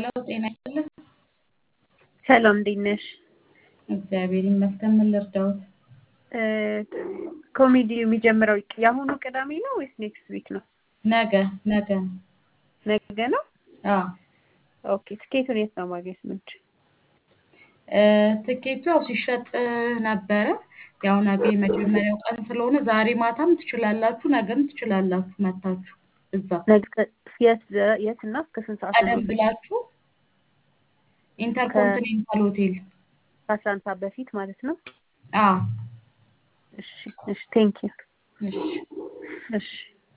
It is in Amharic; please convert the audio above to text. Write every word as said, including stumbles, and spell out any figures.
ሄሎ ጤና ይስጥልኝ። ሰላም እንዴት ነሽ? እግዚአብሔር ይመስገን። ምን ልርዳዎት? ኮሜዲ የሚጀምረው የአሁኑ ቅዳሜ ነው ወይስ ኔክስት ዊክ ነው? ነገ ነገ ነገ ነው? አዎ ኦኬ። ትኬቱን የት ነው ማግኘት የምንችል? ትኬቱ ያው ሲሸጥ ነበረ። ያው ነገ የመጀመሪያው ቀን ስለሆነ ዛሬ ማታም ትችላላችሁ፣ ነገም ትችላላችሁ መታችሁ እዛ ነገ የት የት እና እስከ ስንት ሰዓት ነው? ቀደም ብላችሁ ኢንተርኮንቲኔንታል ሆቴል ከአስራ አንድ ሰዓት በፊት ማለት ነው? አዎ እሺ እሺ ቴንክ ዩ እሺ እሺ